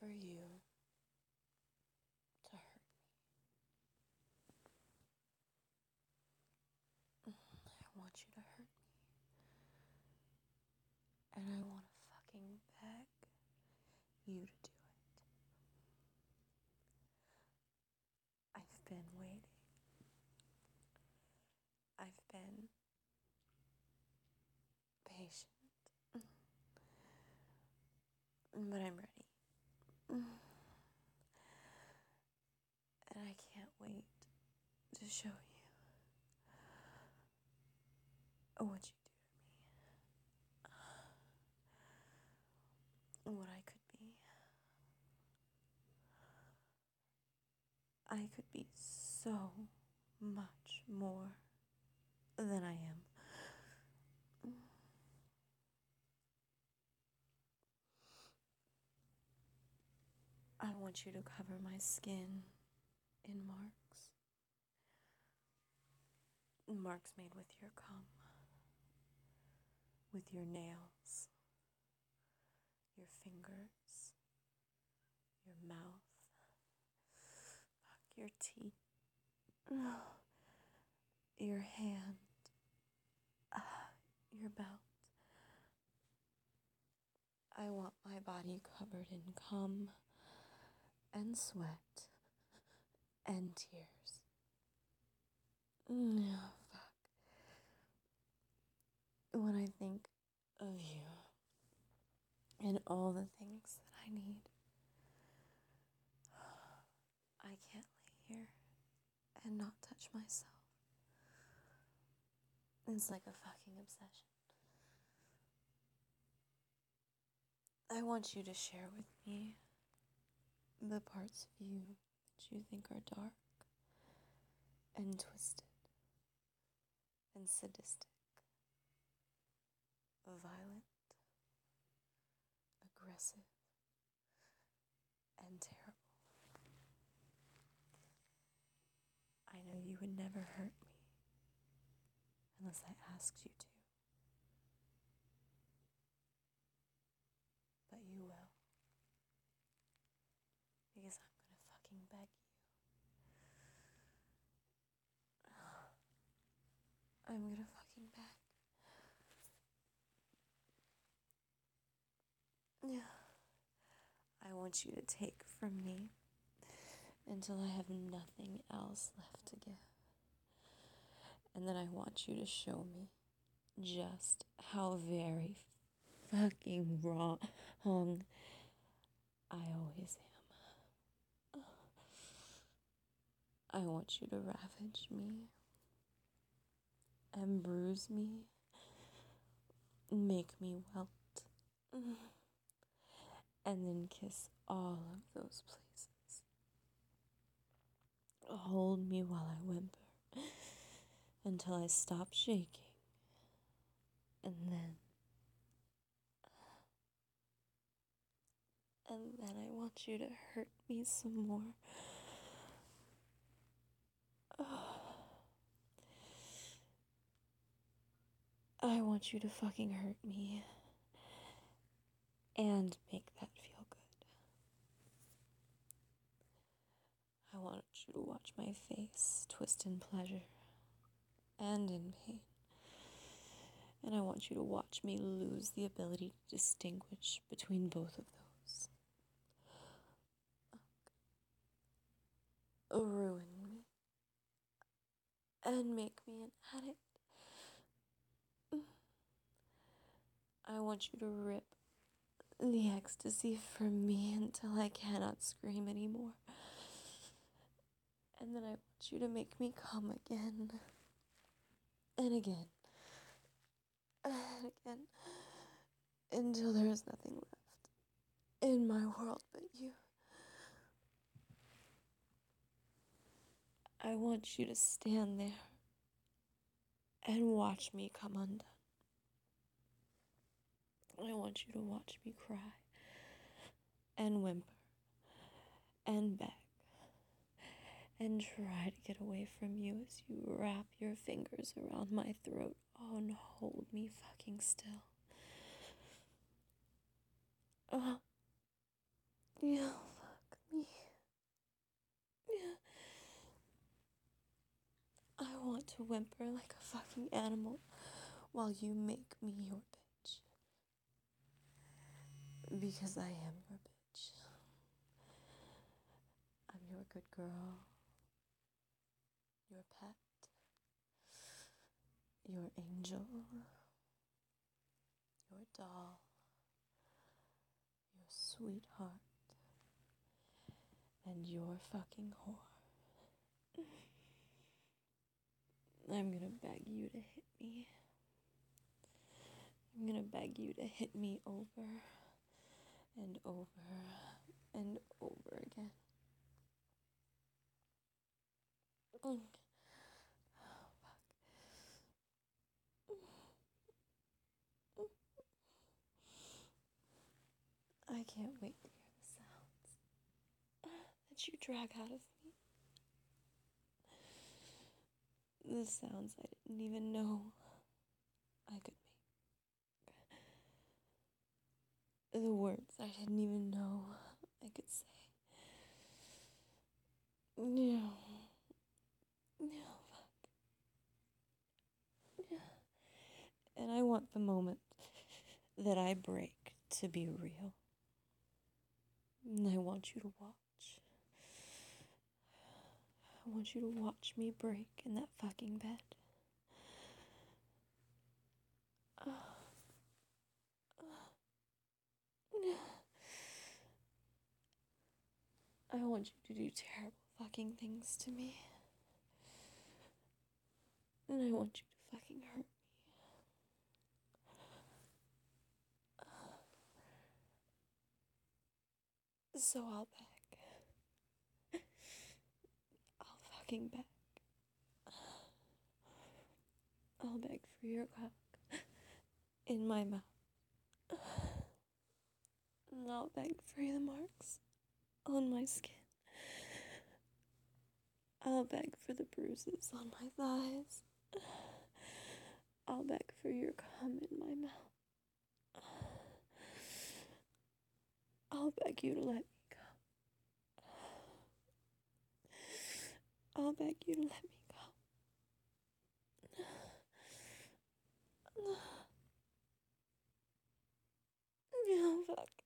for you to hurt me. I want you to hurt me. And I want to fucking beg you to do it. I've been waiting. I've been patient. But I'm ready. And I can't wait to show you what you do to me. What I could be. I could be so much more than I am. I want you to cover my skin in marks. Marks made with your cum. With your nails. Your fingers. Your mouth. Fuck, your teeth. Your hand. Your belt. I want my body covered in cum and sweat and tears. Oh, fuck. When I think of you and all the things that I need, I can't lay here and not touch myself. It's like a fucking obsession. I want you to share with me the parts of you that you think are dark and twisted and sadistic, violent, aggressive, and terrible. I know you would never hurt me unless I asked you to. But you will. Because I'm gonna fucking beg you. I'm gonna fucking beg. Yeah. I want you to take from me until I have nothing else left to give. And then I want you to show me just how very fucking wrong I always am. I want you to ravage me and bruise me, make me welt, and then kiss all of those places. Hold me while I whimper until I stop shaking, and then I want you to hurt me some more. I want you to fucking hurt me and make that feel good. I want you to watch my face twist in pleasure and in pain. And I want you to watch me lose the ability to distinguish between both of those. Ruin me and make me an addict. I want you to rip the ecstasy from me until I cannot scream anymore. And then I want you to make me come again and again and again until there is nothing left in my world but you. I want you to stand there and watch me come undone. I want you to watch me cry and whimper and beg and try to get away from you as you wrap your fingers around my throat. Oh, and hold me fucking still. Yeah, fuck me. Yeah. I want to whimper like a fucking animal while you make me your bitch. Because I am your bitch. I'm your good girl. Your pet. Your angel. Your doll. Your sweetheart. And your fucking whore. I'm gonna beg you to hit me. I'm gonna beg you to hit me over and over and over again. Oh, fuck. I can't wait to hear the sounds that you drag out of me. The sounds I didn't even know I could make. The words I didn't even know I could say. No. No, fuck. And I want the moment that I break to be real. And I want you to watch. I want you to watch me break in that fucking bed. I want you to do terrible fucking things to me. And I want you to fucking hurt me. So I'll beg. I'll fucking beg. I'll beg for your cock in my mouth. And I'll beg for the marks on my skin. I'll beg for the bruises on my thighs. I'll beg for your cum in my mouth. I'll beg you to let me go. I'll beg you to let me go. Oh, fuck.